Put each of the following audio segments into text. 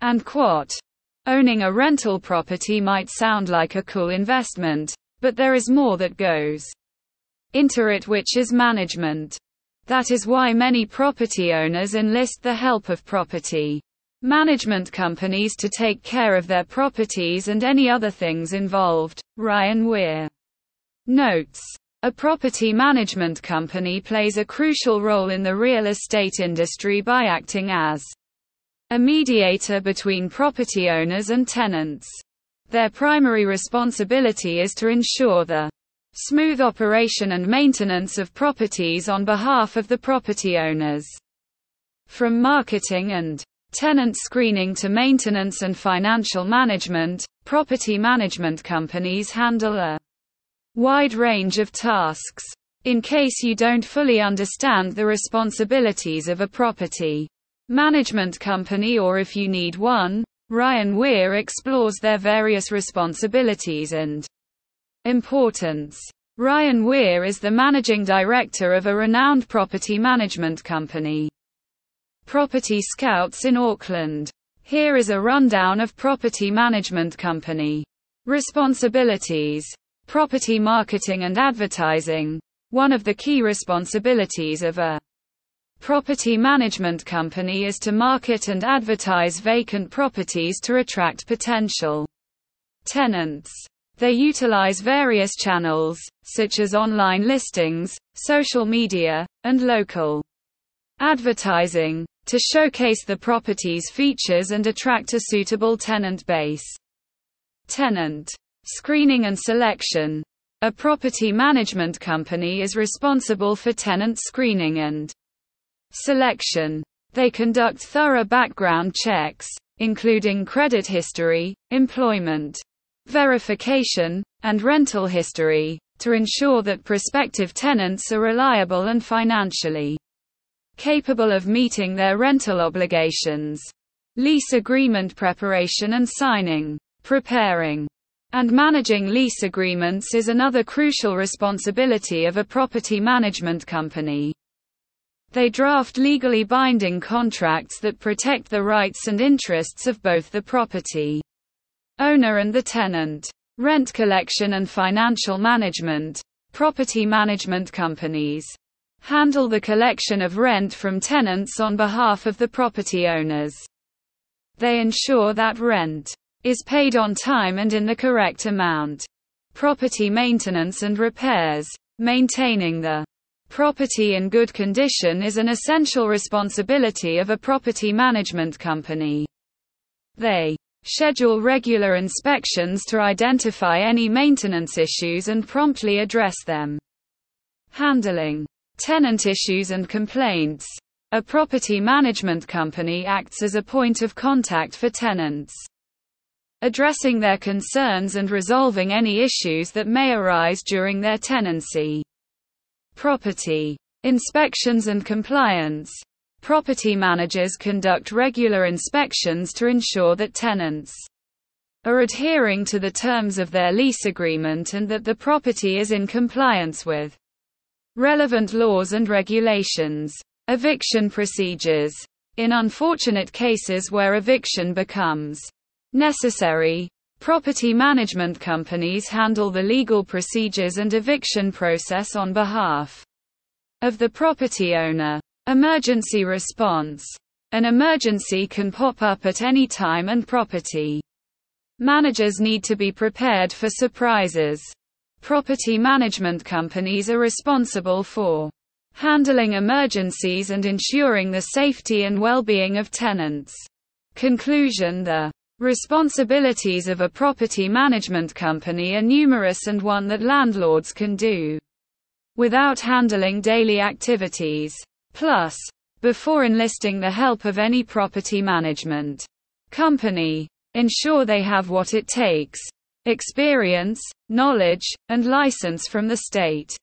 And quote, owning a rental property might sound like a cool investment, but there is more that goes into it, which is management. That is why many property owners enlist the help of property management companies to take care of their properties and any other things involved. Ryan Weir notes, a property management company plays a crucial role in the real estate industry by acting as a mediator between property owners and tenants. Their primary responsibility is to ensure the smooth operation and maintenance of properties on behalf of the property owners. From marketing and tenant screening to maintenance and financial management, property management companies handle a wide range of tasks. In case you don't fully understand the responsibilities of a property management company, or if you need one, Ryan Weir explores their various responsibilities and importance. Ryan Weir is the managing director of a renowned property management company, Property Scouts in Auckland. Here is a rundown of property management company responsibilities. Property marketing and advertising. One of the key responsibilities of a property management company is to market and advertise vacant properties to attract potential tenants. They utilize various channels, such as online listings, social media, and local advertising, to showcase the property's features and attract a suitable tenant base. Tenant screening and selection. A property management company is responsible for tenant screening and selection. They conduct thorough background checks, including credit history, employment verification, and rental history, to ensure that prospective tenants are reliable and financially capable of meeting their rental obligations. Lease agreement preparation and signing. Preparing and managing lease agreements is another crucial responsibility of a property management company. They draft legally binding contracts that protect the rights and interests of both the property owner and the tenant. Rent collection and financial management. Property management companies handle the collection of rent from tenants on behalf of the property owners. They ensure that rent is paid on time and in the correct amount. Property maintenance and repairs. Maintaining the property in good condition is an essential responsibility of a property management company. They schedule regular inspections to identify any maintenance issues and promptly address them. Handling tenant issues and complaints. A property management company acts as a point of contact for tenants, addressing their concerns and resolving any issues that may arise during their tenancy. Property inspections and compliance. Property managers conduct regular inspections to ensure that tenants are adhering to the terms of their lease agreement and that the property is in compliance with relevant laws and regulations. Eviction procedures. In unfortunate cases where eviction becomes necessary, property management companies handle the legal procedures and eviction process on behalf of the property owner. Emergency response. An emergency can pop up at any time and property managers need to be prepared for surprises. Property management companies are responsible for handling emergencies and ensuring the safety and well-being of tenants. Conclusion. The responsibilities of a property management company are numerous and one that landlords can do without handling daily activities. Plus, before enlisting the help of any property management company, ensure they have what it takes: experience, knowledge, and license from the state.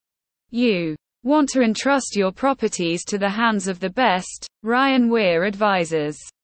You want to entrust your properties to the hands of the best, Ryan Weir advises.